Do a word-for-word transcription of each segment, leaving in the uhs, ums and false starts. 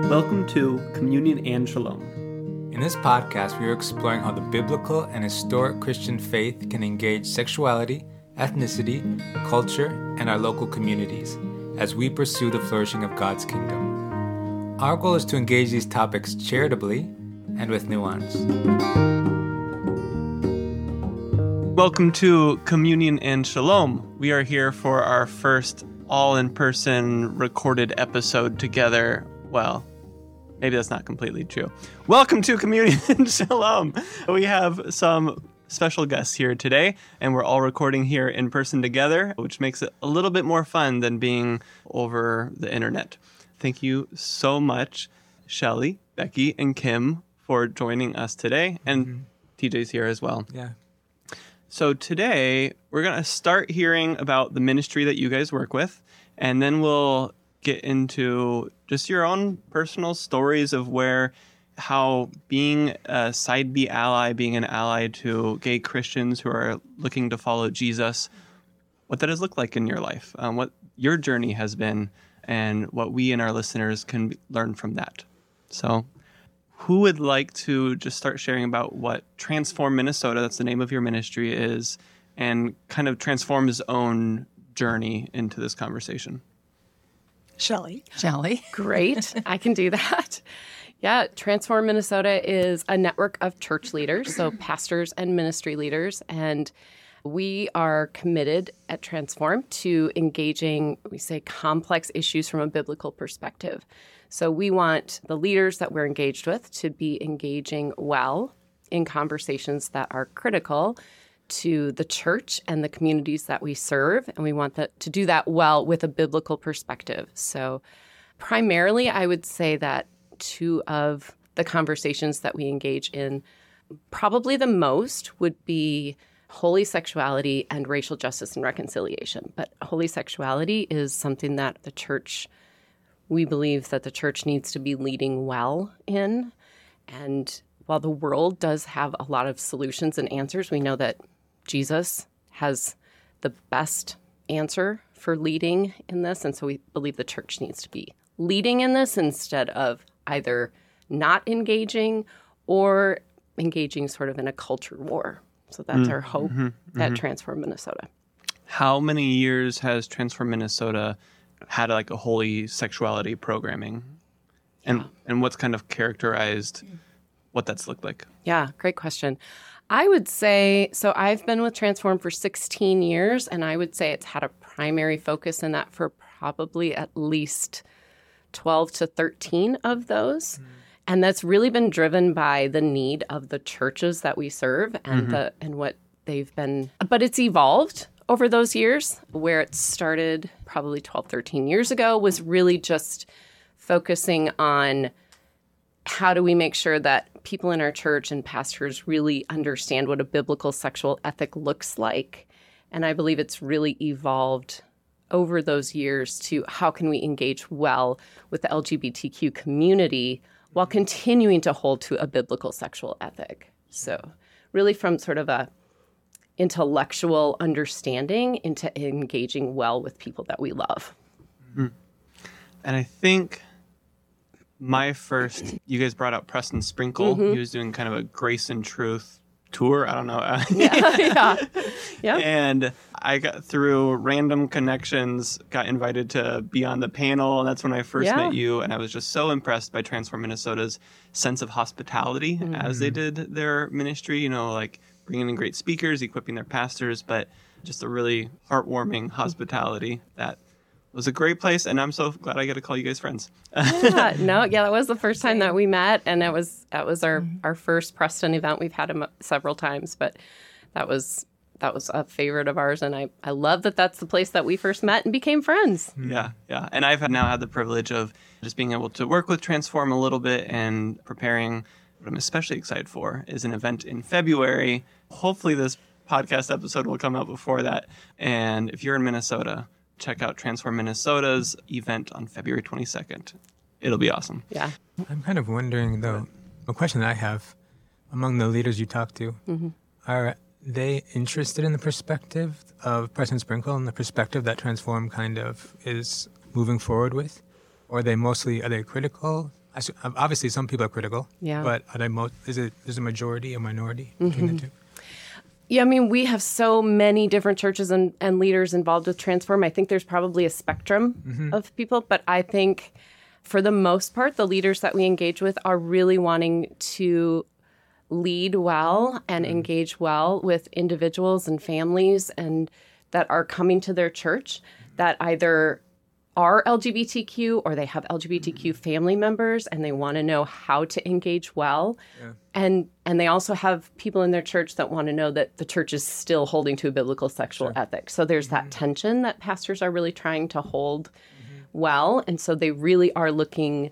Welcome to Communion and Shalom. In this podcast, we are exploring how the biblical and historic Christian faith can engage sexuality, ethnicity, culture, and our local communities as we pursue the flourishing of God's kingdom. Our goal is to engage these topics charitably and with nuance. Welcome to Communion and Shalom. We are here for our first all-in-person recorded episode together. Well, maybe that's not completely true. Welcome to Communion and Shalom. We have some special guests here today, and we're all recording here in person together, which makes it a little bit more fun than being over the internet. Thank you so much, Shelly, Becky, and Kim, for joining us today, and mm-hmm. T J's here as well. Yeah. So today, we're going to start hearing about the ministry that you guys work with, and then we'll get into just your own personal stories of where, how being a Side B ally, being an ally to gay Christians who are looking to follow Jesus, what that has looked like in your life, um, what your journey has been, and what we and our listeners can learn from that. So who would like to just start sharing about what Transform Minnesota, that's the name of your ministry, is, and kind of transform his own journey into this conversation? Shelly. Shelly. Great. I can do that. Yeah, Transform Minnesota is a network of church leaders, so pastors and ministry leaders, and we are committed at Transform to engaging, we say, complex issues from a biblical perspective. So we want the leaders that we're engaged with to be engaging well in conversations that are critical to the church and the communities that we serve, and we want that to do that well with a biblical perspective. So primarily, I would say that two of the conversations that we engage in, probably the most, would be holy sexuality and racial justice and reconciliation. But holy sexuality is something that the church, we believe that the church needs to be leading well in. And while the world does have a lot of solutions and answers, we know that Jesus has the best answer for leading in this. And so we believe the church needs to be leading in this instead of either not engaging or engaging sort of in a culture war. So that's mm-hmm. our hope mm-hmm. at Transform Minnesota. How many years has Transform Minnesota had like a holy sexuality programming? And yeah. and what's kind of characterized what that's looked like? Yeah, great question. I would say, so I've been with Transform for sixteen years, and I would say it's had a primary focus in that for probably at least twelve to thirteen of those. Mm-hmm. And that's really been driven by the need of the churches that we serve and mm-hmm. the and what they've been. But it's evolved over those years. Where it started probably twelve, thirteen years ago was really just focusing on how do we make sure that people in our church and pastors really understand what a biblical sexual ethic looks like. And I believe it's really evolved over those years to how can we engage well with the L G B T Q community while continuing to hold to a biblical sexual ethic. So really from sort of a intellectual understanding into engaging well with people that we love. Mm-hmm. And I think my first, you guys brought out Preston Sprinkle. Mm-hmm. He was doing kind of a Grace and Truth tour. I don't know. yeah, yeah. Yep. And I got through random connections, got invited to be on the panel. And that's when I first yeah. met you. And I was just so impressed by Transform Minnesota's sense of hospitality mm-hmm. as they did their ministry, you know, like bringing in great speakers, equipping their pastors, but just a really heartwarming hospitality that was a great place, and I'm so glad I get to call you guys friends. yeah, no, yeah, that was the first time that we met, and it was that was our, mm-hmm. our first Preston event. We've had him several times, but that was that was a favorite of ours, and I, I love that that's the place that we first met and became friends. Yeah, yeah, and I've now had the privilege of just being able to work with Transform a little bit and preparing. What I'm especially excited for is an event in February. Hopefully this podcast episode will come out before that, and if you're in Minnesota, check out Transform Minnesota's event on February twenty-second. It'll be awesome. Yeah. I'm kind of wondering, though, a question that I have among the leaders you talk to, mm-hmm. are they interested in the perspective of Preston Sprinkle and the perspective that Transform kind of is moving forward with? Or are they mostly, are they critical? I s- obviously some people are critical. Yeah. But are they mo- is it is a majority, a minority between Mm-hmm. the two? Yeah, I mean, we have so many different churches and, and leaders involved with Transform. I think there's probably a spectrum Mm-hmm. of people, but I think for the most part, the leaders that we engage with are really wanting to lead well and Mm-hmm. engage well with individuals and families and that are coming to their church that either are L G B T Q or they have L G B T Q family members and they want to know how to engage well. Yeah. And and they also have people in their church that want to know that the church is still holding to a biblical sexual ethic. So there's that tension that pastors are really trying to hold well. And so they really are looking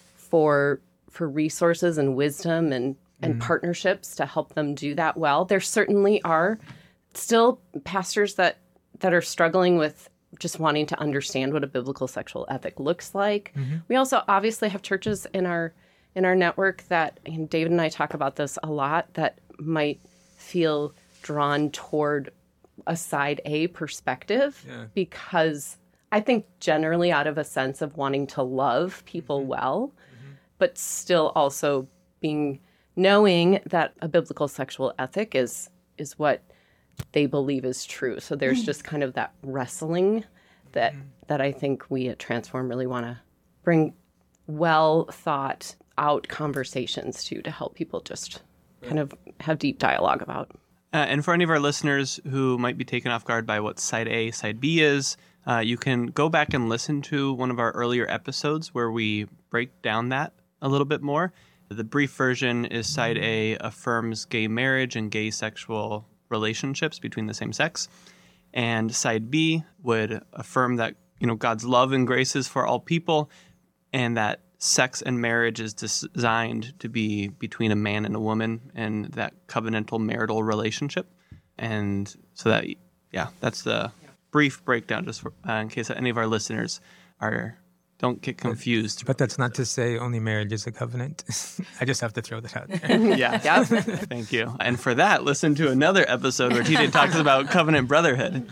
for for resources and wisdom and, and partnerships to help them do that well. There certainly are still pastors that that are struggling with just wanting to understand what a biblical sexual ethic looks like. Mm-hmm. We also obviously have churches in our in our network that, and David and I talk about this a lot, that might feel drawn toward a side A perspective Yeah. because I think generally out of a sense of wanting to love people Mm-hmm. well, but still also being knowing that a biblical sexual ethic is is what they believe is true. So there's just kind of that wrestling that that I think we at Transform really want to bring well thought out conversations to to help people just kind of have deep dialogue about. Uh, and for any of our listeners who might be taken off guard by what side A, side B is, uh, you can go back and listen to one of our earlier episodes where we break down that a little bit more. The brief version is side A affirms gay marriage and gay sexual relationships between the same sex. And side B would affirm that, you know, God's love and grace is for all people and that sex and marriage is designed to be between a man and a woman and that covenantal marital relationship. And so that, yeah, that's the brief breakdown just for, uh, in case any of our listeners are don't get confused. But that's not to say only marriage is a covenant. I just have to throw that out there. Yeah. Yep. Thank you. And for that, listen to another episode where T J talks about covenant brotherhood.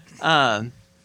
Uh,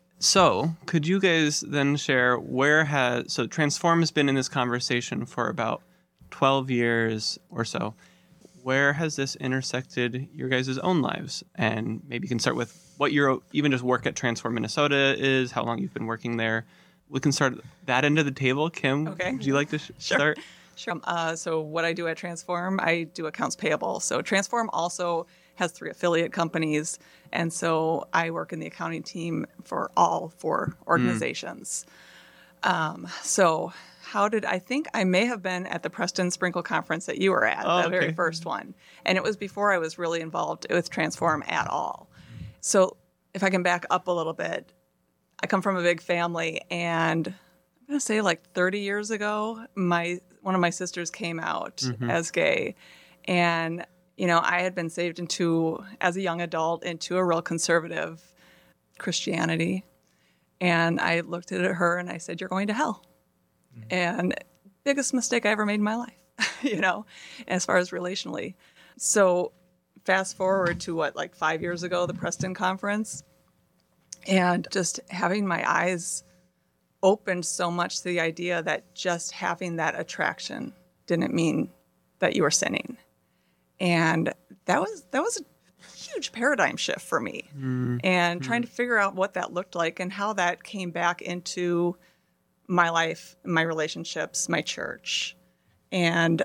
so could you guys then share where has, so Transform has been in this conversation for about twelve years or so. Where has this intersected your guys' own lives? And maybe you can start with what your, even just work at Transform Minnesota is, how long you've been working there. We can start that end of the table. Kim, Okay. would you like to sh- Sure. start? Sure. Uh, so what I do at Transform, I do accounts payable. So Transform also has three affiliate companies. And so I work in the accounting team for all four organizations. Mm. Um, so how did, I think I may have been at the Preston Sprinkle Conference that you were at, Oh, the very okay. first one. And it was before I was really involved with Transform at all. So if I can back up a little bit, I come from a big family, and I'm going to say like thirty years ago, my one of my sisters came out Mm-hmm. as gay. And, you know, I had been saved into, as a young adult, into a real conservative Christianity. And I looked at her and I said, "You're going to hell." Mm-hmm. And biggest mistake I ever made in my life, you know, as far as relationally. So fast forward to what, like five years ago, the Preston Conference. And just having my eyes opened so much to the idea that just having that attraction didn't mean that you were sinning. And that was that was a huge paradigm shift for me. Mm. And trying to figure out what that looked like and how that came back into my life, my relationships, my church. And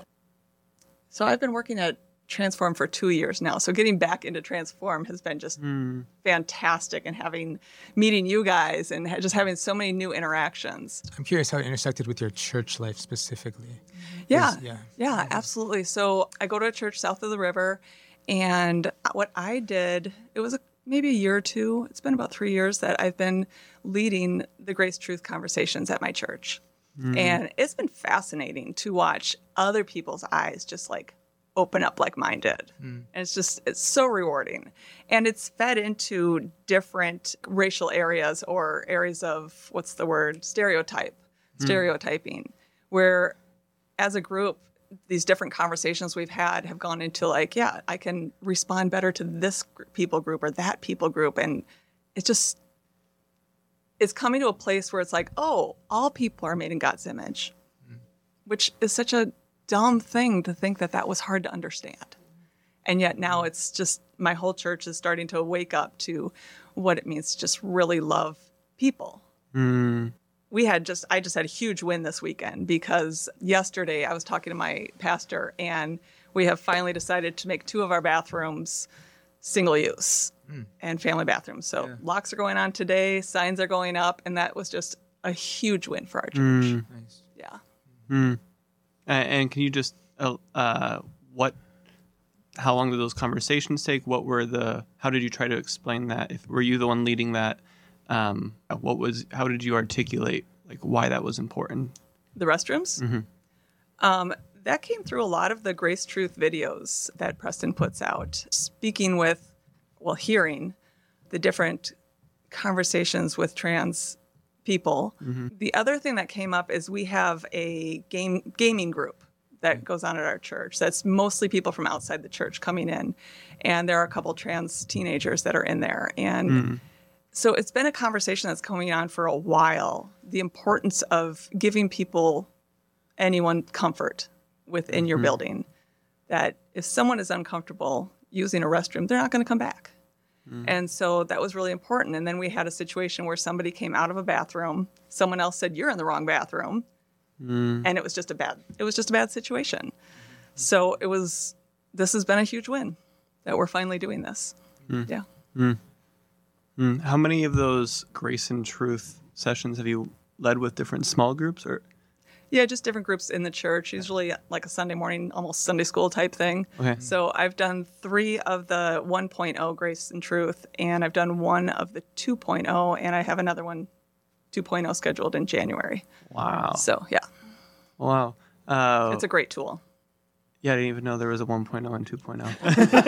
so I've been working at Transform for two years now. So getting back into Transform has been just mm. fantastic, and having, meeting you guys and ha- just having so many new interactions. I'm curious how it intersected with your church life specifically. Yeah, yeah, yeah, absolutely. So I go to a church south of the river, and what I did, it was a, maybe a year or two, it's been about three years that I've been leading the Grace Truth conversations at my church. Mm. And it's been fascinating to watch other people's eyes just like open up like mine did. Mm. And it's just, it's so rewarding. And it's fed into different racial areas or areas of, what's the word, stereotype, mm. stereotyping, where as a group, these different conversations we've had have gone into like, yeah, I can respond better to this people group or that people group. And it's just, it's coming to a place where it's like, oh, all people are made in God's image. which is such a dumb thing to think that that was hard to understand. And yet now it's just, my whole church is starting to wake up to what it means to just really love people. Mm. We had just, I just had a huge win this weekend because yesterday I was talking to my pastor and we have finally decided to make two of our bathrooms single use mm. and family bathrooms. So yeah. locks are going on today, signs are going up, and that was just a huge win for our church. Mm. Nice. Yeah. Mm. And, and can you just, uh, uh, what, how long did those conversations take? What were the, how did you try to explain that? If were you the one leading that? Um, what was, how did you articulate like why that was important? The restrooms? Mm-hmm. Um, that came through a lot of the Grace Truth videos that Preston puts out. Speaking with, well, hearing the different conversations with trans people. Mm-hmm. The other thing that came up is we have a game gaming group that goes on at our church. That's mostly people from outside the church coming in. And there are a couple trans teenagers that are in there. And mm. so it's been a conversation that's going on for a while. The importance of giving people, anyone, comfort within your mm. building. That if someone is uncomfortable using a restroom, they're not going to come back. Mm. And so that was really important. And then we had a situation where somebody came out of a bathroom. Someone else said, "You're in the wrong bathroom." Mm. And it was just a bad, it was just a bad situation. So it was, this has been a huge win that we're finally doing this. Mm. Yeah. Mm. Mm. How many of those Grace and Truth sessions have you led with different small groups or? Yeah, just different groups in the church, usually like a Sunday morning, almost Sunday school type thing. Okay. So I've done three of the one point oh Grace and Truth, and I've done one of the two point oh, and I have another one, two point oh, scheduled in January. Wow. So, yeah. Wow. Uh, it's a great tool. Yeah, I didn't even know there was a one point oh and two point oh.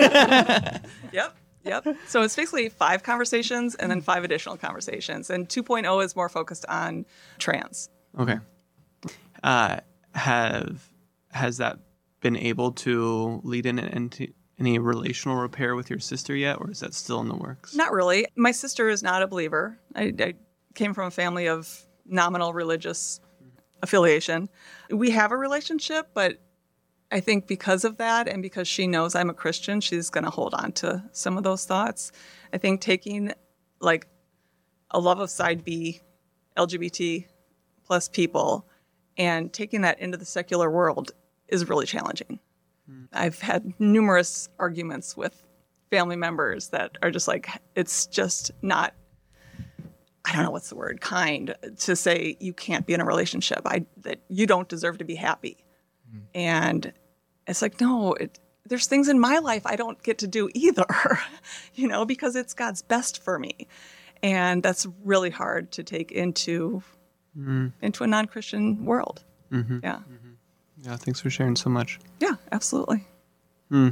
Yep. Yep. So it's basically five conversations and then five additional conversations. And two point oh is more focused on trans. Okay. Uh, have has that been able to lead in into any relational repair with your sister yet, or is that still in the works? Not really. My sister is not a believer. I, I came from a family of nominal religious affiliation. We have a relationship, but I think because of that and because she knows I'm a Christian, she's going to hold on to some of those thoughts. I think taking like a love of side B, L G B T plus people, and taking that into the secular world is really challenging. Mm. I've had numerous arguments with family members that are just like, it's just not, I don't know what's the word, kind to say you can't be in a relationship, I that you don't deserve to be happy. Mm. And it's like, no, it, there's things in my life I don't get to do either, you know, because it's God's best for me. And that's really hard to take into mm. into a non-Christian world. Mm-hmm. Yeah. Mm-hmm. Yeah, thanks for sharing so much. Yeah, absolutely. Mm.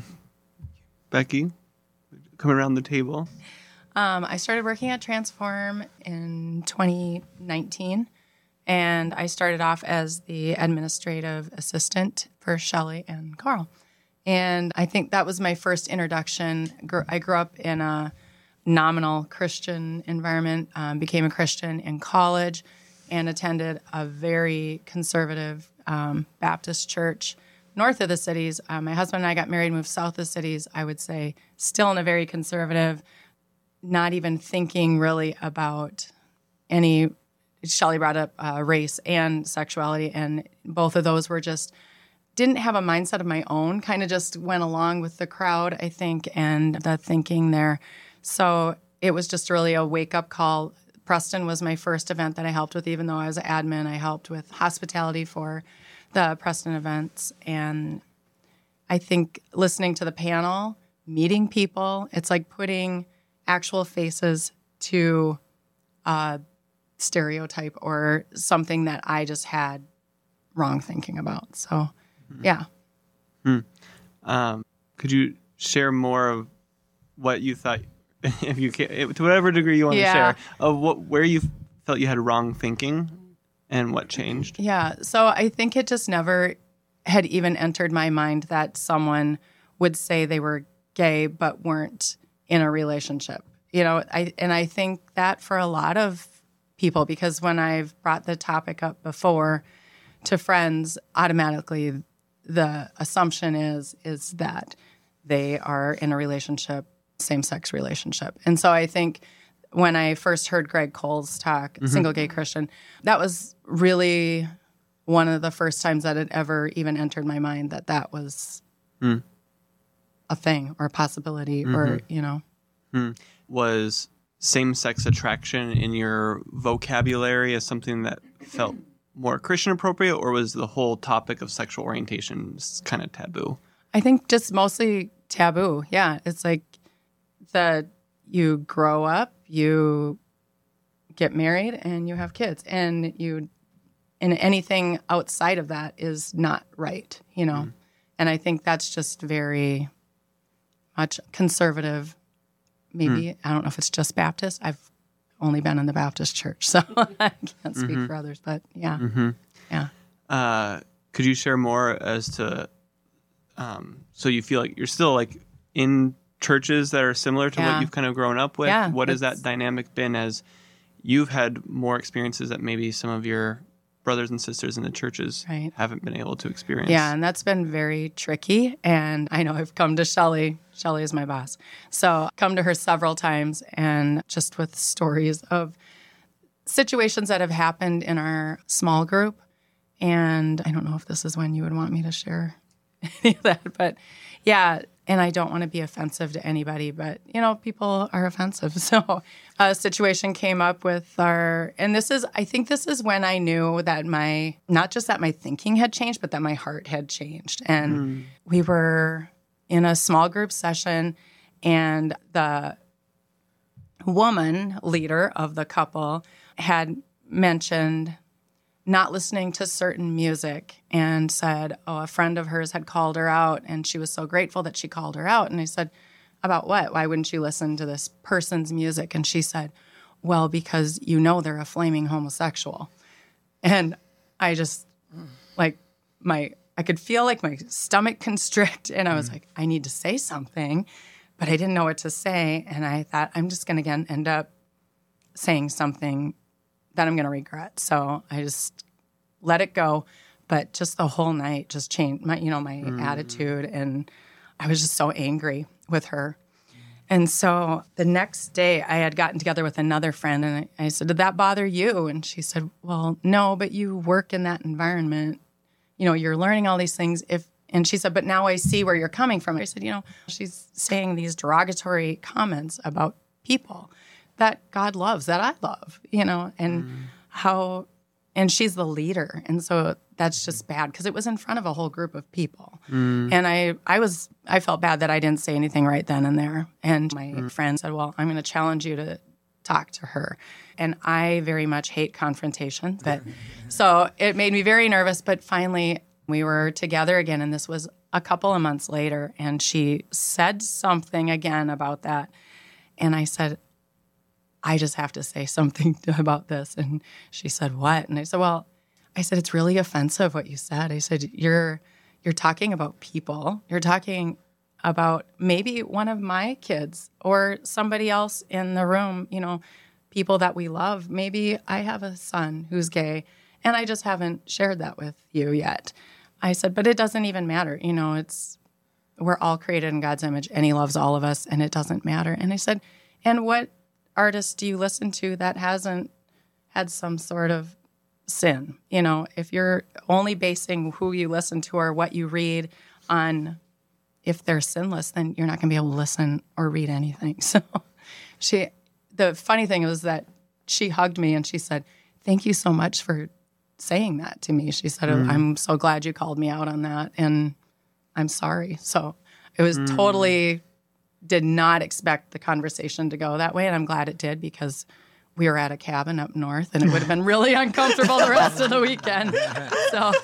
Becky, coming around the table. Um, I started working at Transform in twenty nineteen, and I started off as the administrative assistant for Shelley and Carl. And I think that was my first introduction. I grew up in a nominal Christian environment, um, became a Christian in college, and attended a very conservative um, Baptist church north of the cities. Uh, my husband and I got married, moved south of the cities, I would say, still in a very conservative, not even thinking really about any, Shelley brought up uh, race and sexuality, and both of those were just, didn't have a mindset of my own, kind of just went along with the crowd, I think, and the thinking there. So it was just really a wake-up call. Preston was my first event that I helped with, even though I was an admin. I helped with hospitality for the Preston events. And I think listening to the panel, meeting people, it's like putting actual faces to a stereotype or something that I just had wrong thinking about. So, mm-hmm. yeah. Hmm. Um, could you share more of what you thought, if you can, to whatever degree you want yeah. to share, of what where you felt you had wrong thinking and what changed? Yeah. So I think it just never had even entered my mind that someone would say they were gay but weren't in a relationship. You know, I and I think that for a lot of people, because when I've brought the topic up before to friends, automatically the assumption is is that they are in a relationship, same-sex relationship. And so I think when I first heard Greg Cole's talk, mm-hmm. Single Gay Christian, that was really one of the first times that it ever even entered my mind that that was mm. a thing or a possibility mm-hmm. or, you know. Mm. Was same-sex attraction in your vocabulary as something that felt more Christian appropriate, or was the whole topic of sexual orientation kind of taboo? I think just mostly taboo. Yeah. It's like the you grow up, you get married, and you have kids. And you and anything outside of that is not right, you know. Mm. And I think that's just very much conservative. Maybe, mm. I don't know if it's just Baptist. I've only been in the Baptist church, so I can't speak mm-hmm. for others. But yeah, mm-hmm. yeah. Uh, could you share more as to, um, so you feel like you're still like in churches that are similar to yeah. what you've kind of grown up with? Yeah, what has that dynamic been as you've had more experiences that maybe some of your brothers and sisters in the churches right. haven't been able to experience? Yeah, and that's been very tricky. And I know I've come to Shelley. Shelley is my boss. So come to her several times and just with stories of situations that have happened in our small group. And I don't know if this is when you would want me to share any of that. But yeah, and I don't want to be offensive to anybody, but, you know, people are offensive. So a situation came up with our, and this is, I think this is when I knew that my, not just that my thinking had changed, but that my heart had changed. And mm. we were in a small group session, and the woman leader of the couple had mentioned not listening to certain music and said, oh, a friend of hers had called her out, and she was so grateful that she called her out. And I said, about what? Why wouldn't you listen to this person's music? And she said, well, because you know they're a flaming homosexual. And I just, like, my, I could feel like my stomach constrict, and I was mm. like, I need to say something, but I didn't know what to say. And I thought, I'm just going to, again, end up saying something that I'm going to regret. So I just let it go. But just the whole night just changed my, you know, my mm. attitude. And I was just so angry with her. And so the next day I had gotten together with another friend, and I, I said, did that bother you? And she said, well, no, but you work in that environment. You know, you're learning all these things. If And she said, but now I see where you're coming from. I said, you know, she's saying these derogatory comments about people that God loves, that I love, you know, and mm. how, and she's the leader. And so that's just bad because it was in front of a whole group of people. Mm. And I, I was, I felt bad that I didn't say anything right then and there. And my mm. friend said, well, I'm going to challenge you to talk to her. And I very much hate confrontation. But so it made me very nervous. But finally, we were together again, and this was a couple of months later. And she said something again about that. And I said, I just have to say something about this. And she said, what? And I said, well, I said, it's really offensive what you said. I said, you're you're talking about people. You're talking about maybe one of my kids or somebody else in the room, you know, people that we love. Maybe I have a son who's gay, and I just haven't shared that with you yet. I said, but it doesn't even matter. You know, it's we're all created in God's image, and he loves all of us, and it doesn't matter. And I said, and what artist do you listen to that hasn't had some sort of sin? You know, if you're only basing who you listen to or what you read on if they're sinless, then you're not going to be able to listen or read anything. So she, the funny thing was that she hugged me and she said, thank you so much for saying that to me. She said, mm. I'm so glad you called me out on that, and I'm sorry. So it was mm. totally... did not expect the conversation to go that way, and I'm glad it did because we were at a cabin up north, and it would have been really uncomfortable the rest of the weekend. So,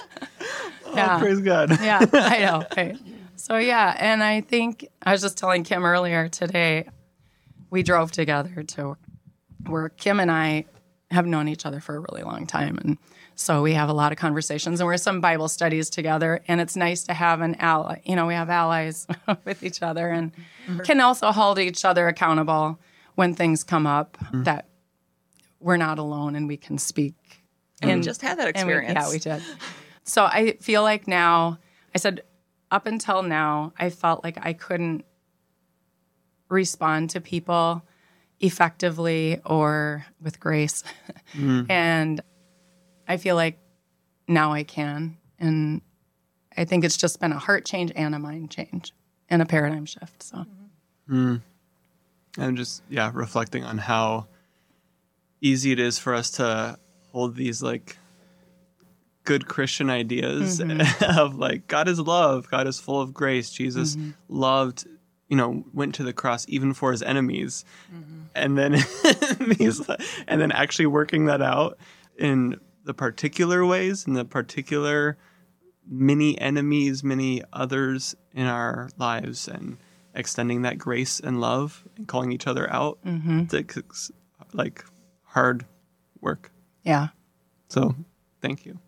yeah. Oh, praise God. Yeah, I know. Right. So, yeah, and I think I was just telling Kim earlier today, we drove together to where Kim and I have known each other for a really long time, and so we have a lot of conversations, and we're some Bible studies together, and it's nice to have an ally. You know, we have allies with each other and mm-hmm. can also hold each other accountable when things come up mm-hmm. that we're not alone and we can speak And, And- we just had that And we- experience. yeah, we did. So I feel like now, I said, up until now, I felt like I couldn't respond to people effectively or with grace. And I feel like now I can. And I think it's just been a heart change and a mind change and a paradigm shift. So I'm just, yeah, reflecting on how easy it is for us to hold these like good Christian ideas of like, God is love, God is full of grace. Jesus loved, you know, went to the cross even for his enemies. And then he's, and then actually working that out in the particular ways, in the particular many enemies, many others in our lives, and extending that grace and love and calling each other out. It's like hard work. yeah. So thank you.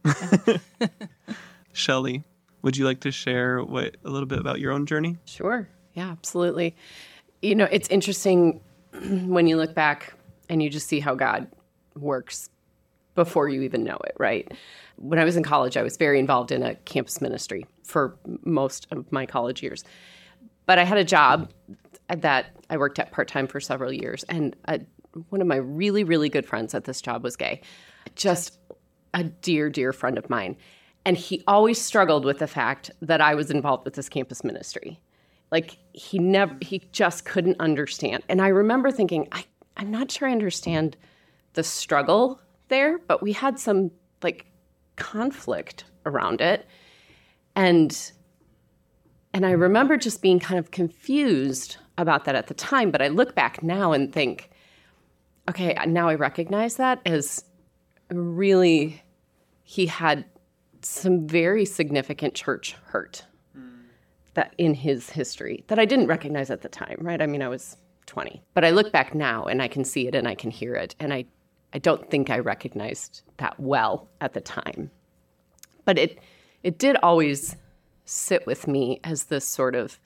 Shelley, would you like to share what a little bit about your own journey? Sure. Yeah, absolutely. You know, it's interesting when you look back and you just see how God works before you even know it, right? When I was in college, I was very involved in a campus ministry for most of my college years. But I had a job that I worked at part-time for several years. And a, one of my really, really good friends at this job was gay. Just a dear, dear friend of mine. And he always struggled with the fact that I was involved with this campus ministry. Like he never, he just couldn't understand. And I remember thinking, I, I'm not sure I understand the struggle there, but we had some like conflict around it. And, and I remember just being kind of confused about that at the time. But I look back now and think, okay, now I recognize that as really, he had some very significant church hurt that in his history that I didn't recognize at the time, right? I mean, I was twenty. But I look back now and I can see it and I can hear it. And I, I don't think I recognized that well at the time. But it it did always sit with me as this sort of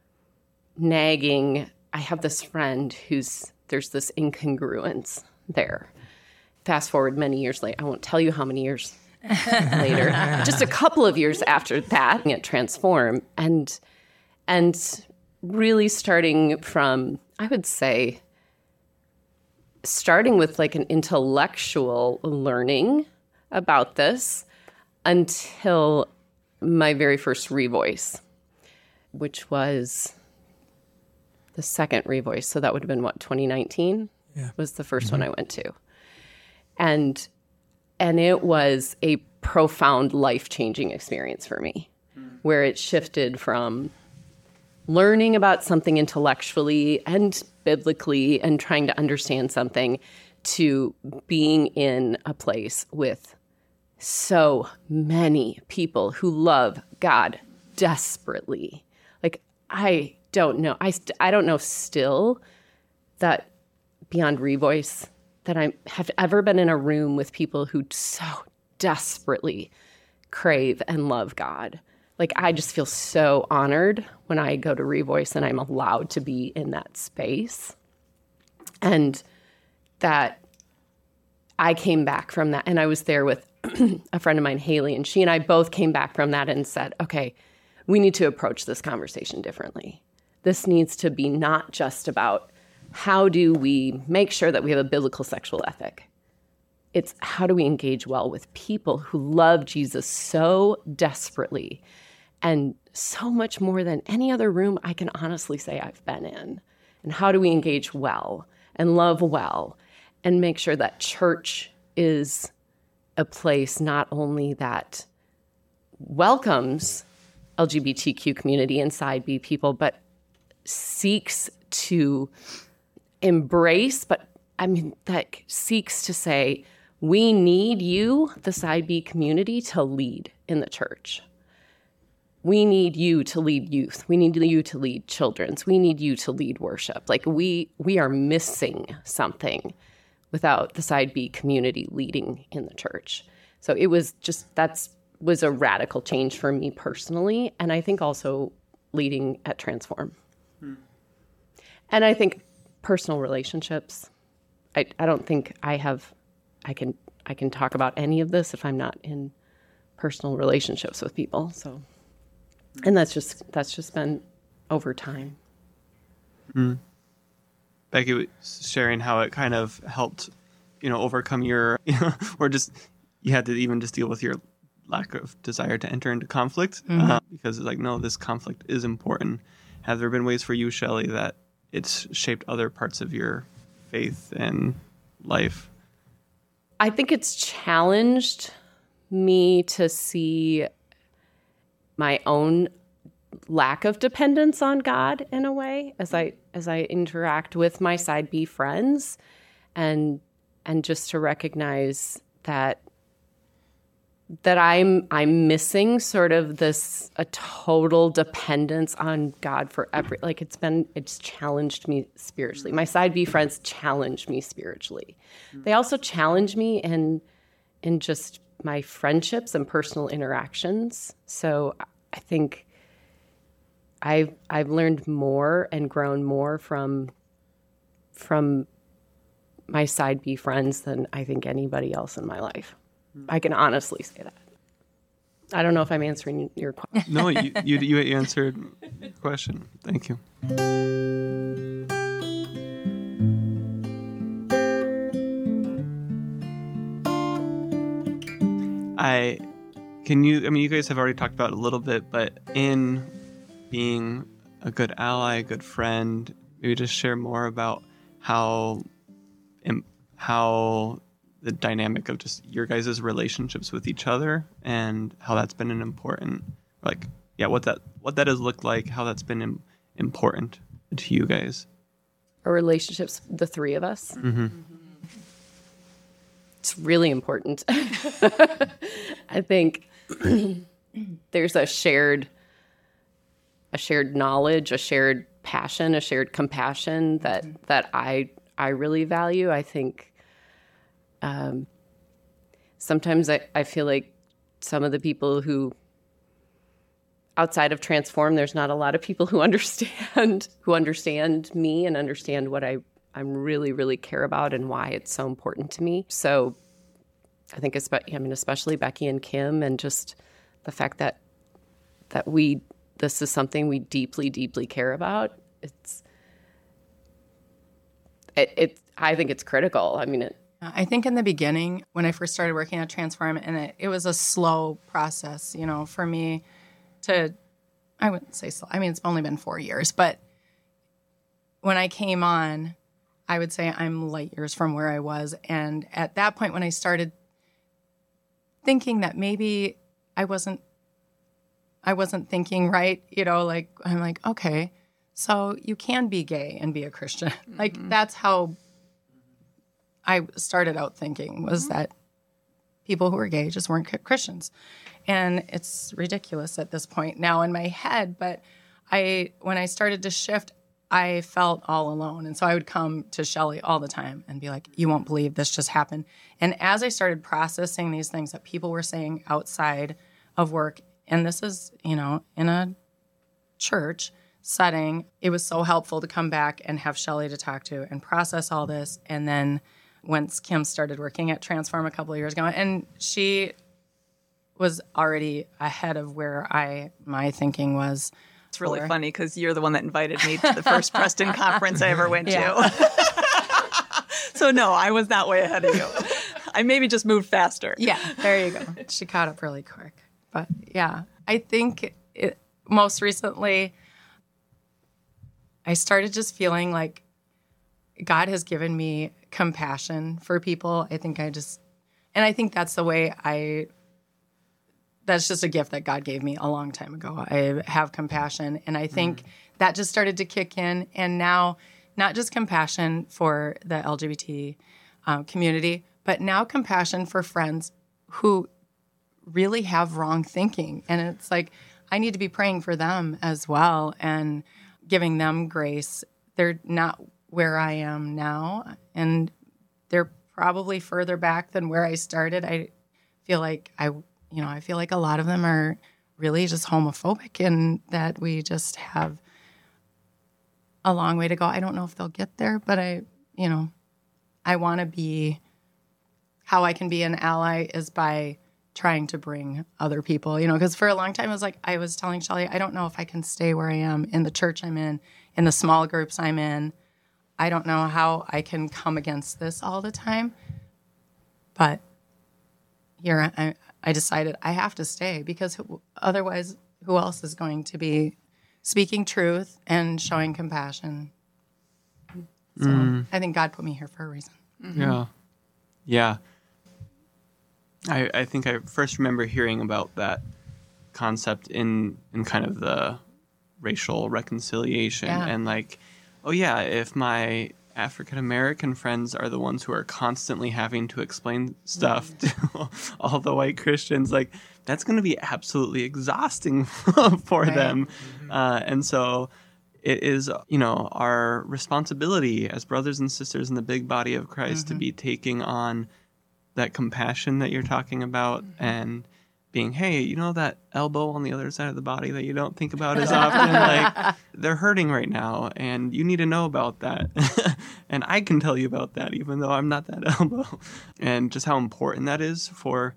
nagging, I have this friend who's, there's this incongruence there. Fast forward many years later, I won't tell you how many years later, just a couple of years after that at Transform, and and really starting from, I would say, starting with like an intellectual learning about this until my very first Revoice, which was the second Revoice. So that would have been what, twenty nineteen yeah. was the first mm-hmm. one I went to. And and it was a profound life-changing experience for me, mm. where it shifted from learning about something intellectually and biblically and trying to understand something to being in a place with so many people who love God desperately. Like, I don't know. I, st- I don't know still that beyond Revoice that I have ever been in a room with people who so desperately crave and love God. Like, I just feel so honored when I go to Revoice and I'm allowed to be in that space. And that I came back from that. And I was there with a friend of mine, Haley, and she and I both came back from that and said, okay, we need to approach this conversation differently. This needs to be not just about how do we make sure that we have a biblical sexual ethic. It's how do we engage well with people who love Jesus so desperately and so much more than any other room I can honestly say I've been in. And how do we engage well and love well and make sure that church is a place not only that welcomes L G B T Q community and side B people, but seeks to embrace, but I mean, that seeks to say, we need you, the side B community, to lead in the church. We need you to lead youth. We need you to lead children's. We need you to lead worship. Like, we we are missing something without the side B community leading in the church. So it was just, that's was a radical change for me personally, and I think also leading at Transform. Hmm. And I think personal relationships, I, I don't think I have, I can I can talk about any of this if I'm not in personal relationships with people. So, and that's just that's just been over time. Mm. Becky was sharing how it kind of helped, you know, overcome your, you know, or just you had to even just deal with your lack of desire to enter into conflict, mm-hmm. uh, because it's like, no, this conflict is important. Have there been ways for you, Shelley, that it's shaped other parts of your faith and life? I think it's challenged me to see my own lack of dependence on God in a way as I as I interact with my side B friends, and and just to recognize that that I'm I'm missing sort of this a total dependence on God for every like it's been it's challenged me spiritually. My side B friends challenge me spiritually. They also challenge me in in just my friendships and personal interactions. So I think I've I've learned more and grown more from from my side B friends than I think anybody else in my life. I can honestly say that. I don't know if I'm answering your question. No, you, you you answered the question. Thank you. I can you. I mean, you guys have already talked about it a little bit, but in being a good ally, a good friend, maybe just share more about how how the dynamic of just your guys' relationships with each other and how that's been an important, like, yeah, what that what that has looked like, how that's been im- important to you guys. Our relationships, the three of us. Mm-hmm. It's really important. I think there's a shared, a shared knowledge, a shared passion, a shared compassion that mm-hmm. that I I really value. I think um, sometimes I, I feel like some of the people who outside of Transform, there's not a lot of people who understand who understand me and understand what I I'm really, really care about and why it's so important to me. So I think, I mean, especially Becky and Kim, and just the fact that that we, this is something we deeply, deeply care about. It's, it, it I think it's critical. I mean, it. I think in the beginning, when I first started working at Transform, and it, it was a slow process, you know, for me to, I wouldn't say slow. I mean, it's only been four years, but when I came on, I would say I'm light years from where I was. And at that point, when I started thinking that maybe I wasn't, I wasn't thinking right, you know, like, I'm like, okay, so you can be gay and be a Christian. Mm-hmm. Like, that's how I started out thinking, was mm-hmm. that people who were gay just weren't Christians. And it's ridiculous at this point now in my head. But I, when I started to shift, I felt all alone. And so I would come to Shelley all the time and be like, you won't believe this just happened. And as I started processing these things that people were saying outside of work, and this is, you know, in a church setting, it was so helpful to come back and have Shelley to talk to and process all this. And then once Kim started working at Transform a couple of years ago, and she was already ahead of where I my thinking was. It's really funny because you're the one that invited me to the first Preston conference I ever went yeah. to. So no, I was not way ahead of you. I maybe just moved faster. Yeah, there you go. She caught up really quick. But yeah, I think it, most recently I started just feeling like God has given me compassion for people. I think I just, and I think that's the way I, that's just a gift that God gave me a long time ago. I have compassion. And I think mm. that just started to kick in. And now, not just compassion for the L G B T um, community, but now compassion for friends who really have wrong thinking. And it's like, I need to be praying for them as well and giving them grace. They're not where I am now, and they're probably further back than where I started. I feel like I, you know, I feel like a lot of them are really just homophobic, and that we just have a long way to go. I don't know if they'll get there, but I, you know, I want to be how I can be an ally is by trying to bring other people, you know, because for a long time I was like, I was telling Shelly, I don't know if I can stay where I am in the church I'm in, in the small groups I'm in. I don't know how I can come against this all the time. But here I, I decided I have to stay, because otherwise who else is going to be speaking truth and showing compassion? So mm. I think God put me here for a reason. Mm-hmm. Yeah. Yeah. I, I think I first remember hearing about that concept in, in kind of the racial reconciliation. Yeah. And like, oh yeah, if my African American friends are the ones who are constantly having to explain stuff mm-hmm. to all the white Christians, like that's going to be absolutely exhausting for right. them. Mm-hmm. Uh, and so it is, you know, our responsibility as brothers and sisters in the big body of Christ mm-hmm. to be taking on that compassion that you're talking about mm-hmm. and being, hey, you know that elbow on the other side of the body that you don't think about as often? Like, they're hurting right now, and you need to know about that. And I can tell you about that, even though I'm not that elbow. And just how important that is for,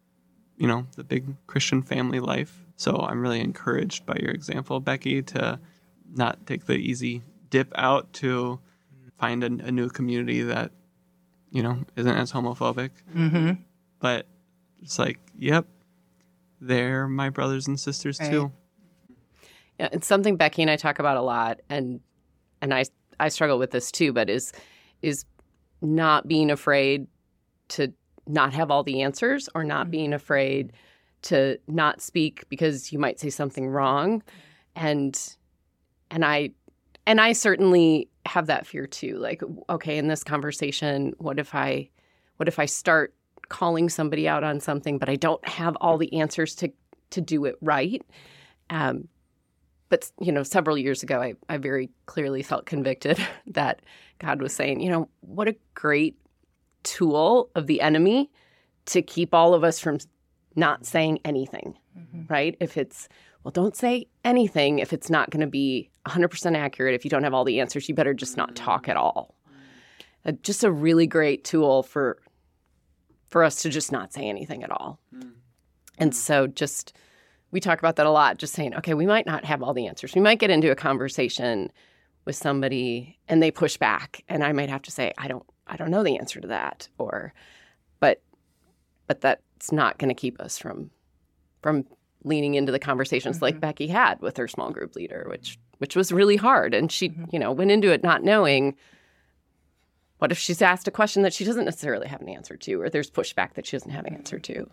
you know, the big Christian family life. So I'm really encouraged by your example, Becky, to not take the easy dip out to find a, a new community that, you know, isn't as homophobic. Mm-hmm. But it's like, yep, they're my brothers and sisters right. too. Yeah, it's something Becky and I talk about a lot, and and I I struggle with this too, but is is not being afraid to not have all the answers, or not being afraid to not speak because you might say something wrong. And and I and I certainly have that fear too. Like, okay, in this conversation, what if I what if I start calling somebody out on something, but I don't have all the answers to to do it right? Um, but, you know, several years ago, I, I very clearly felt convicted that God was saying, you know, what a great tool of the enemy to keep all of us from not saying anything, mm-hmm. right? If it's, well, don't say anything if it's not going to be one hundred percent accurate. If you don't have all the answers, you better just not talk at all. Uh, just a really great tool for for us to just not say anything at all. Mm. And so just, we talk about that a lot, just saying, okay, we might not have all the answers. We might get into a conversation with somebody and they push back, and I might have to say, I don't I don't know the answer to that. Or, but but that's not going to keep us from from leaning into the conversations mm-hmm. like Becky had with her small group leader, which which was really hard. And she, mm-hmm. you know, went into it not knowing, what if she's asked a question that she doesn't necessarily have an answer to, or there's pushback that she doesn't have an answer to.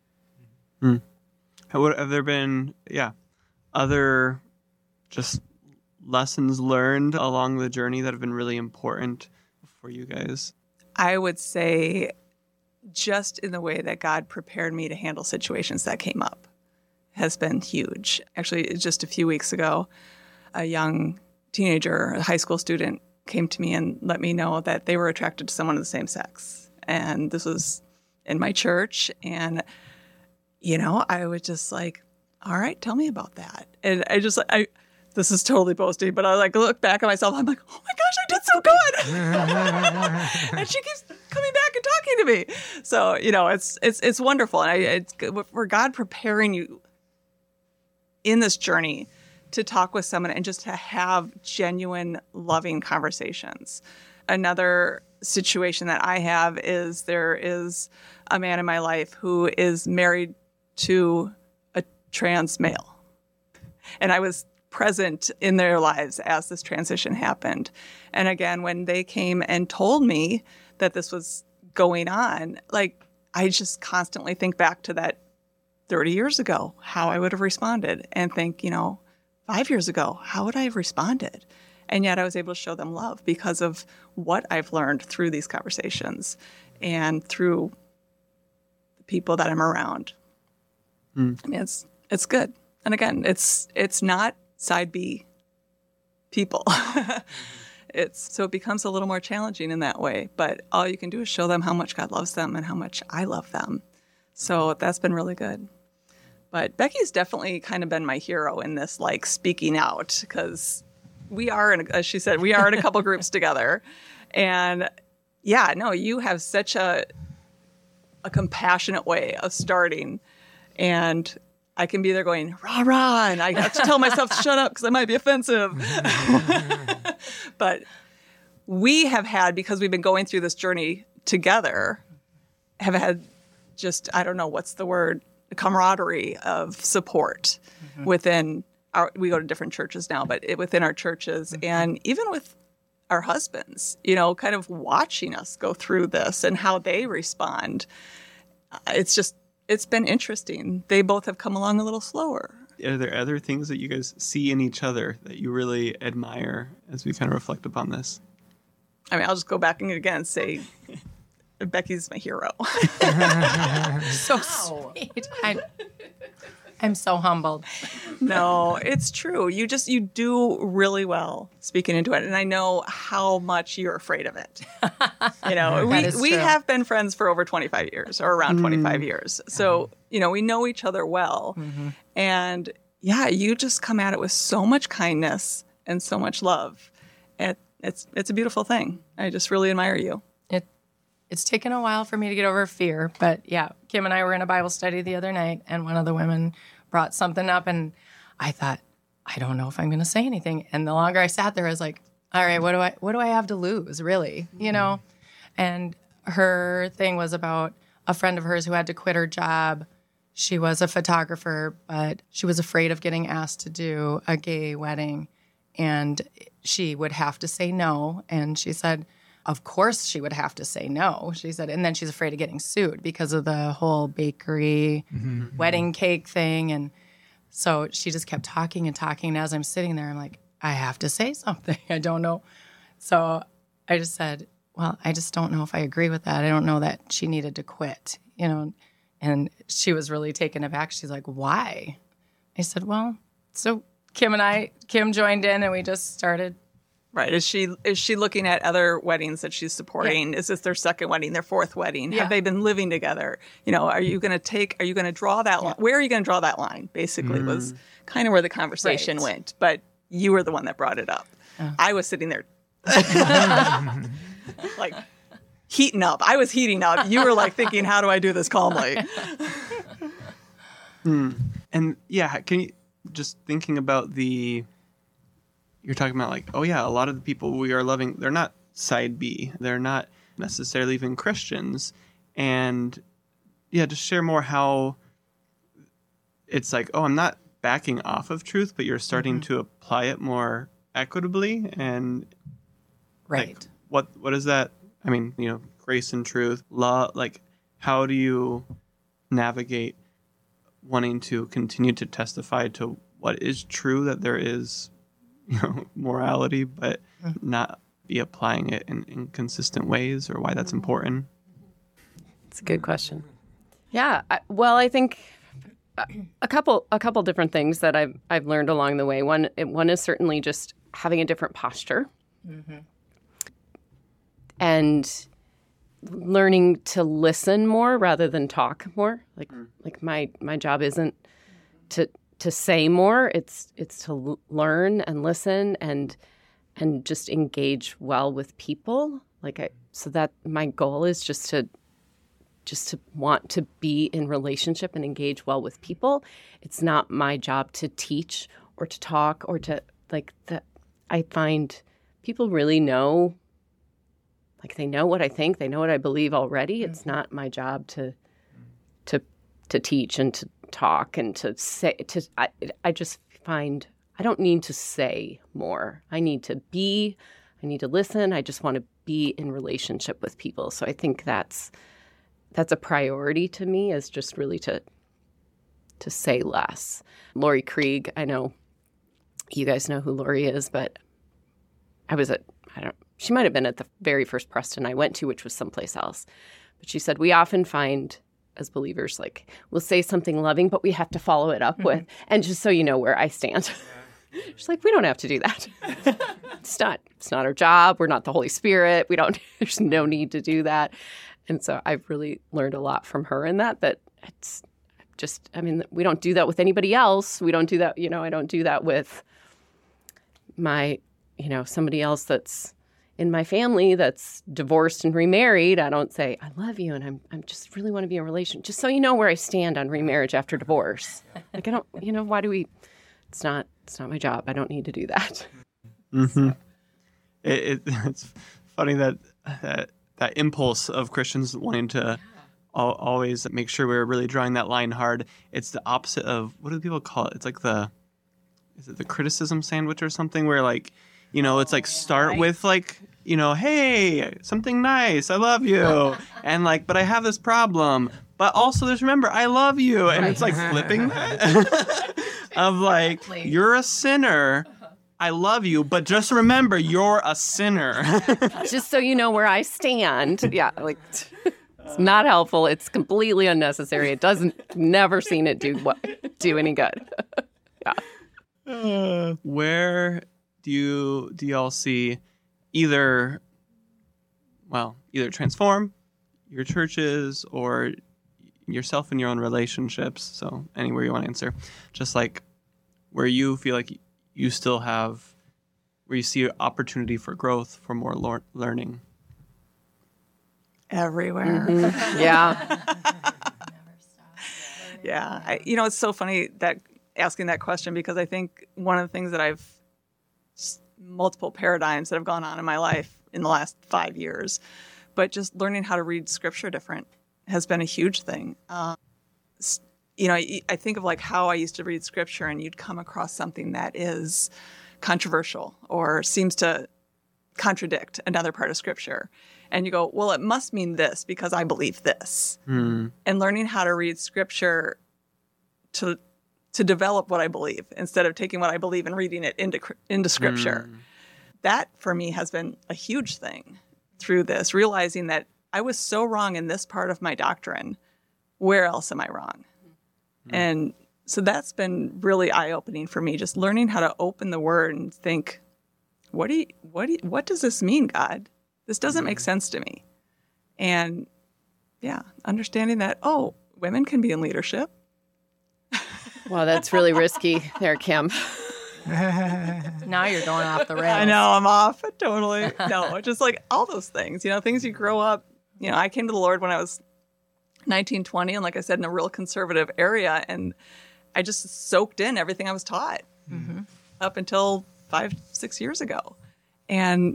Mm. Have, have there been, yeah, other just lessons learned along the journey that have been really important for you guys? I would say just in the way that God prepared me to handle situations that came up has been huge. Actually, just a few weeks ago, a young teenager, a high school student, came to me and let me know that they were attracted to someone of the same sex. And this was in my church. And, you know, I was just like, all right, tell me about that. And I just, I, this is totally boasting, but I like look back at myself. I'm like, oh my gosh, I did so good. And she keeps coming back and talking to me. So, you know, it's, it's, it's wonderful. And I, it's for God preparing you in this journey to talk with someone and just to have genuine, loving conversations. Another situation that I have is there is a man in my life who is married to a trans male. And I was present in their lives as this transition happened. And again, when they came and told me that this was going on, like, I just constantly think back to that thirty years ago, how I would have responded, and think, you know, five years ago, how would I have responded? And yet I was able to show them love because of what I've learned through these conversations and through the people that I'm around. Mm. I mean, it's it's good. And again, it's it's not side B people. It's so it becomes a little more challenging in that way. But all you can do is show them how much God loves them and how much I love them. So that's been really good. But Becky's definitely kind of been my hero in this, like, speaking out, because we are, in a, as she said, we are in a couple groups together. And yeah, no, you have such a a compassionate way of starting. And I can be there going, rah, rah, and I have to tell myself to shut up because I might be offensive. But we have had, because we've been going through this journey together, have had just, I don't know, what's the word, camaraderie of support mm-hmm. within our, we go to different churches now, but it, within our churches mm-hmm. and even with our husbands, you know, kind of watching us go through this and how they respond. It's just, it's been interesting. They both have come along a little slower. Are there other things that you guys see in each other that you really admire as we kind of reflect upon this? I mean, I'll just go back and again say, Becky's my hero. So sweet. I, I'm so humbled. No, it's true. You just, you do really well speaking into it. And I know how much you're afraid of it. You know, we, we have been friends for over twenty-five years or around mm. twenty-five years. So, you know, we know each other well. Mm-hmm. And yeah, you just come at it with so much kindness and so much love. It, it's, it's a beautiful thing. I just really admire you. It, it's taken a while for me to get over fear, but yeah, Kim and I were in a Bible study the other night and one of the women brought something up and I thought, I don't know if I'm going to say anything. And the longer I sat there, I was like, all right, what do I, what do I have to lose, really? You know? And her thing was about a friend of hers who had to quit her job. She was a photographer, but she was afraid of getting asked to do a gay wedding. And she would have to say no. And she said, of course she would have to say no. She said, and then she's afraid of getting sued because of the whole bakery mm-hmm. wedding cake thing. And so she just kept talking and talking. And as I'm sitting there, I'm like, I have to say something. I don't know. So I just said, well, I just don't know if I agree with that. I don't know that she needed to quit, you know. And she was really taken aback. She's like, why? I said, well, so Kim and I, Kim joined in and we just started. Right. Is she is she looking at other weddings that she's supporting? Yeah. Is this their second wedding, their fourth wedding? Yeah. Have they been living together? You know, are you going to take, are you going to draw that line? Yeah. Where are you going to draw that line? Basically mm. was kind of where the conversation right. went. But you were the one that brought it up. Oh. I was sitting there like heating up. I was heating up. You were like thinking, how do I do this calmly? hmm. And yeah, can you just thinking about the, you're talking about like, oh yeah, a lot of the people we are loving, they're not side B. They're not necessarily even Christians. And yeah, just share more how it's like, oh, I'm not backing off of truth, but you're starting mm-hmm. to apply it more equitably. And right. Like, what what is that? I mean, you know, grace and truth, law, like how do you navigate wanting to continue to testify to what is true, that there is, you know, morality, but not be applying it in, in consistent ways, or why that's important? It's a good question. Yeah. I, well, I think a couple a couple different things that I've I've learned along the way. One one is certainly just having a different posture, mm-hmm. and learning to listen more rather than talk more. Like mm. like my my job isn't to to say more. It's it's to l- learn and listen and and just engage well with people. Like I so that my goal is just to just to want to be in relationship and engage well with people. It's not my job to teach or to talk or to like that. I find people really know, like they know what I think, they know what I believe already. It's mm-hmm. not my job to to to teach and to talk and to say to I, I just find I don't need to say more. I need to be, I need to listen. I just want to be in relationship with people. So I think that's that's a priority to me, is just really to to say less. Lori Krieg, I know you guys know who Lori is, but I was at, I don't, she might have been at the very first Preston I went to, which was someplace else. But she said, we often find as believers, like, we'll say something loving, but we have to follow it up mm-hmm. with, and just so you know where I stand. She's like, we don't have to do that. It's not, it's not our job. We're not the Holy Spirit. We don't, there's no need to do that. And so I've really learned a lot from her in that, that it's just, I mean, we don't do that with anybody else. We don't do that, you know, I don't do that with my, you know, somebody else that's in my family that's divorced and remarried, I don't say, I love you and I'm I'm just really want to be in a relationship. Just so you know where I stand on remarriage after divorce. Like, I don't, you know, why do we, it's not, it's not my job. I don't need to do that. Mm-hmm. It, it, it's funny that, that that impulse of Christians wanting to al- always make sure we're really drawing that line hard. It's the opposite of, what do people call it? It's like the, is it the criticism sandwich or something where like, you know, it's like start with like, you know, hey, something nice, I love you. And like, but I have this problem. But also just remember, I love you. And it's like flipping that of like, you're a sinner. I love you, but just remember, you're a sinner. Just so you know where I stand. Yeah, like it's not helpful. It's completely unnecessary. It doesn't, never seen it do what, do any good. Yeah. Uh, where do you do y'all see either, well, either transform your churches or yourself in your own relationships? So anywhere you want to answer, just like where you feel like you still have, where you see opportunity for growth, for more lear- learning. Everywhere. Mm-hmm. Yeah. Yeah. I, you know, it's so funny that asking that question, because I think one of the things that I've, multiple paradigms that have gone on in my life in the last five years, but just learning how to read scripture different has been a huge thing. Um, you know, I, I think of like how I used to read scripture, and you'd come across something that is controversial or seems to contradict another part of scripture. And you go, well, it must mean this because I believe this. Mm. And learning how to read scripture to to develop what I believe instead of taking what I believe and reading it into into scripture. Mm. That for me has been a huge thing through this, realizing that I was so wrong in this part of my doctrine. Where else am I wrong? Mm. And so that's been really eye-opening for me, just learning how to open the word and think, what do you, what do you, what does this mean, God? This doesn't mm. make sense to me. And yeah, understanding that, oh, women can be in leadership. Well, that's really risky there, Kim. Now you're going off the rails. I know, I'm off. Totally. No, just like all those things, you know, things you grow up. You know, I came to the Lord when I was nineteen, twenty, and like I said, in a real conservative area. And I just soaked in everything I was taught mm-hmm. up until five, six years ago. And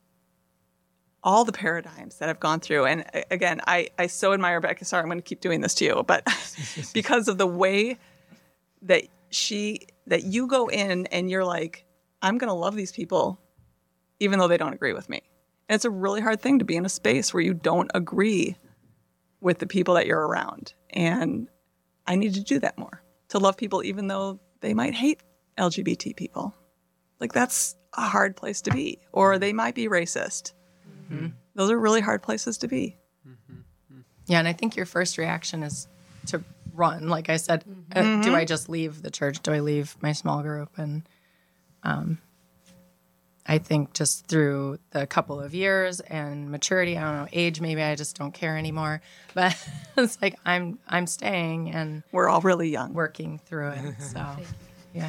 all the paradigms that I've gone through. And again, I, I so admire Becca. Sorry, I'm going to keep doing this to you. But because of the way that she, that you go in and you're like, I'm going to love these people even though they don't agree with me. And it's a really hard thing to be in a space where you don't agree with the people that you're around. And I need to do that more, to love people even though they might hate L G B T people. Like, that's a hard place to be. Or they might be racist. Mm-hmm. Those are really hard places to be. Mm-hmm. Yeah, and I think your first reaction is to run. Like I said, mm-hmm. uh, do I just leave the church? Do I leave my small group? And um, I think just through the couple of years and maturity, I don't know, age, maybe I just don't care anymore. But it's like I'm I'm staying, and we're all really young, working through it. So, yeah.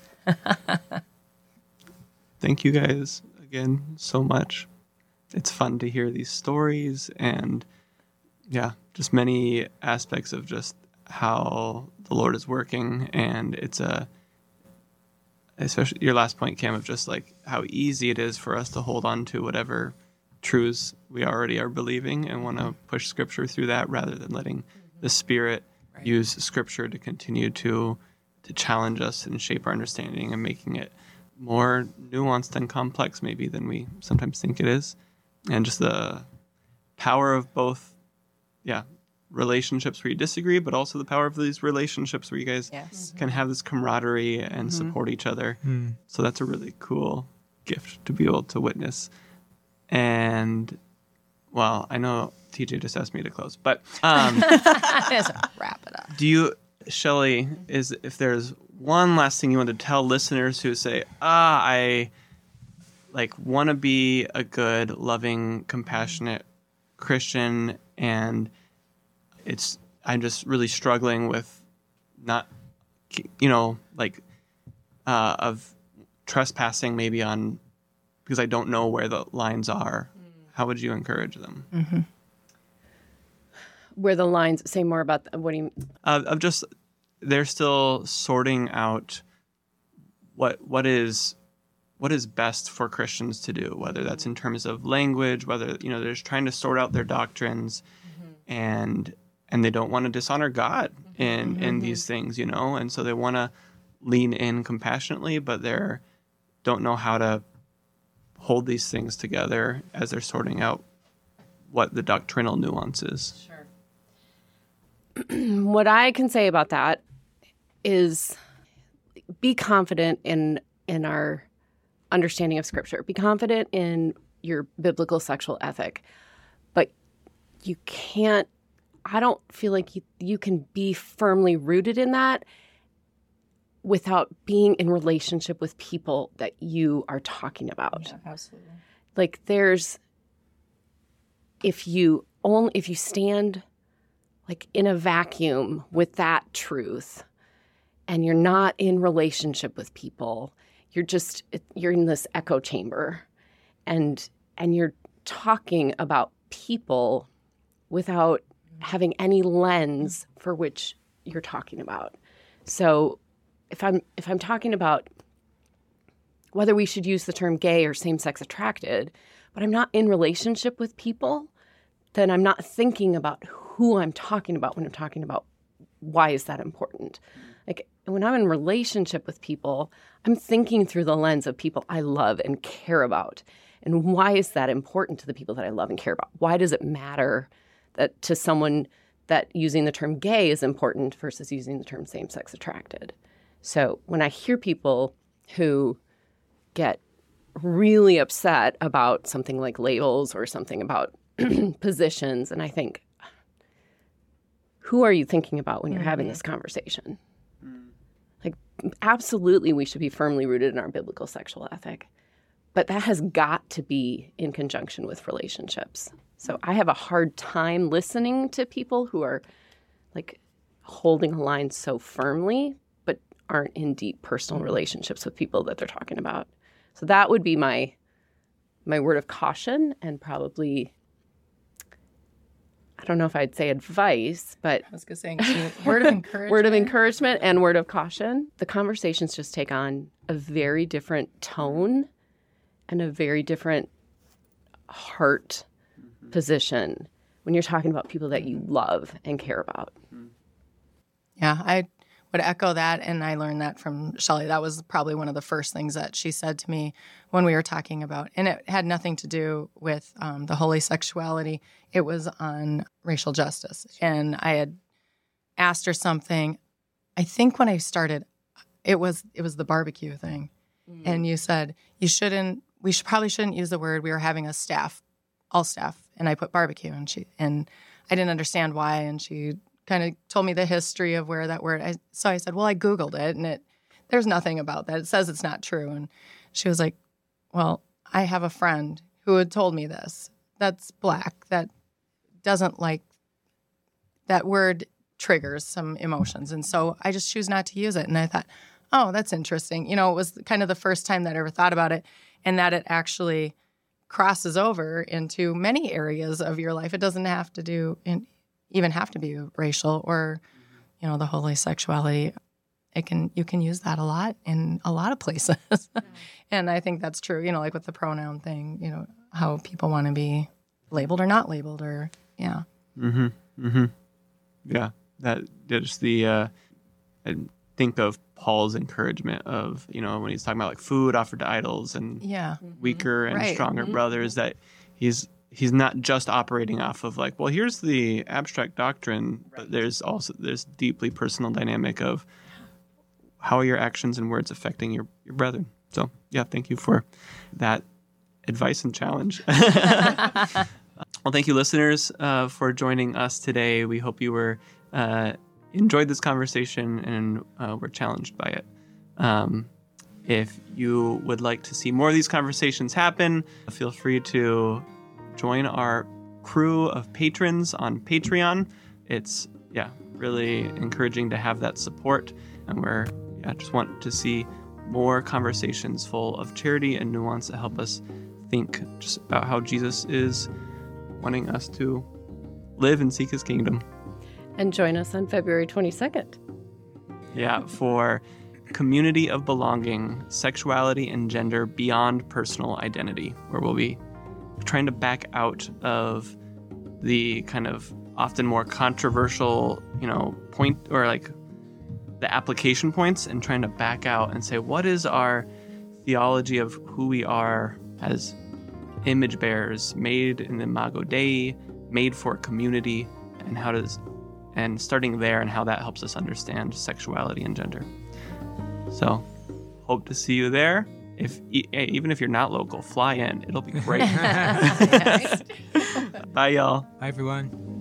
Thank you guys again so much. It's fun to hear these stories, and yeah, just many aspects of just how the Lord is working. And it's a, especially your last point, Cam, of just like how easy it is for us to hold on to whatever truths we already are believing and want to push scripture through that rather than letting the Spirit right. use scripture to continue to to challenge us and shape our understanding and making it more nuanced and complex maybe than we sometimes think it is. And just the power of both, yeah, relationships where you disagree, but also the power of these relationships where you guys yes. can have this camaraderie and mm-hmm. support each other. Mm. So that's a really cool gift to be able to witness. And, well, I know T J just asked me to close, but um, just wrap it up. Do you, Shelley, is if there's one last thing you want to tell listeners who say, ah, I like want to be a good, loving, compassionate Christian, and it's I'm just really struggling with not, you know, like uh, of trespassing maybe on because I don't know where the lines are, how would you encourage them? Mm-hmm. Where the lines, say more about, the, what do you mean? Uh, of just, they're still sorting out what what is what is best for Christians to do, whether that's in terms of language, whether, you know, they're just trying to sort out their doctrines, mm-hmm. and and they don't want to dishonor God in, mm-hmm. in these things, you know, and so they want to lean in compassionately, but they're don't know how to hold these things together as they're sorting out what the doctrinal nuance is. Sure. What I can say about that is be confident in in our understanding of Scripture. Be confident in your biblical sexual ethic. But you can't, I don't feel like you, you can be firmly rooted in that without being in relationship with people that you are talking about. Yeah, absolutely. Like there's, if you only, if you stand like in a vacuum with that truth and you're not in relationship with people, you're just, you're in this echo chamber and, and you're talking about people without having any lens for which you're talking about. So if I'm, if I'm talking about whether we should use the term gay or same-sex attracted, but I'm not in relationship with people, then I'm not thinking about who I'm talking about when I'm talking about why is that important. Like when I'm in relationship with people, I'm thinking through the lens of people I love and care about. And why is that important to the people that I love and care about? Why does it matter that to someone that using the term gay is important versus using the term same-sex attracted? So when I hear people who get really upset about something like labels or something about positions, and I think, who are you thinking about when you're mm-hmm. having this conversation? Mm. Like, absolutely, we should be firmly rooted in our biblical sexual ethic, but that has got to be in conjunction with relationships. So I have a hard time listening to people who are like holding a line so firmly, but aren't in deep personal relationships with people that they're talking about. So that would be my my word of caution, and probably, I don't know if I'd say advice, but I was going to say word of encouragement. Word of encouragement and word of caution. The conversations just take on a very different tone and a very different heart mm-hmm. position when you're talking about people that you love and care about. Yeah, I would echo that, and I learned that from Shelley. That was probably one of the first things that she said to me when we were talking about, and it had nothing to do with um, the holy sexuality. It was on racial justice, and I had asked her something. I think when I started, it was it was the barbecue thing, mm. and you said you shouldn't. We should probably shouldn't use the word. We were having a staff, all staff, and I put barbecue, and she and I didn't understand why, and she kind of told me the history of where that word. I, so I said, well, I Googled it, and it there's nothing about that. It says it's not true. And she was like, well, I have a friend who had told me this. That's Black. That doesn't like, that word triggers some emotions. And so I just choose not to use it. And I thought, oh, that's interesting. You know, it was kind of the first time that I ever thought about it, and that it actually crosses over into many areas of your life. It doesn't have to do in, even have to be racial or, you know, the holy sexuality. It can, you can use that a lot in a lot of places. Yeah. And I think that's true, you know, like with the pronoun thing, you know, how people want to be labeled or not labeled, or, yeah. Mm-hmm. Mm-hmm. Yeah. That, just the, uh, I think of Paul's encouragement of, you know, when he's talking about like food offered to idols and yeah. weaker and right. stronger mm-hmm. brothers, that he's, he's not just operating off of like, well, here's the abstract doctrine, but there's also there's deeply personal dynamic of how are your actions and words affecting your, your brethren. So yeah, thank you for that advice and challenge. Well, thank you, listeners, uh, for joining us today. We hope you were uh, enjoyed this conversation and uh, were challenged by it. Um, if you would like to see more of these conversations happen, feel free to join our crew of patrons on Patreon. It's, yeah, really encouraging to have that support. And we're, yeah, just want to see more conversations full of charity and nuance that help us think just about how Jesus is wanting us to live and seek his kingdom. And join us on February twenty-second. Yeah, for Community of Belonging, Sexuality and Gender Beyond Personal Identity, where we'll be trying to back out of the kind of often more controversial, you know, point or like the application points and trying to back out and say, what is our theology of who we are as image bearers, made in the Imago Dei, made for community, and how does, and starting there and how that helps us understand sexuality and gender. So, hope to see you there. If even if you're not local, fly in. It'll be great. Bye, y'all. Bye, everyone.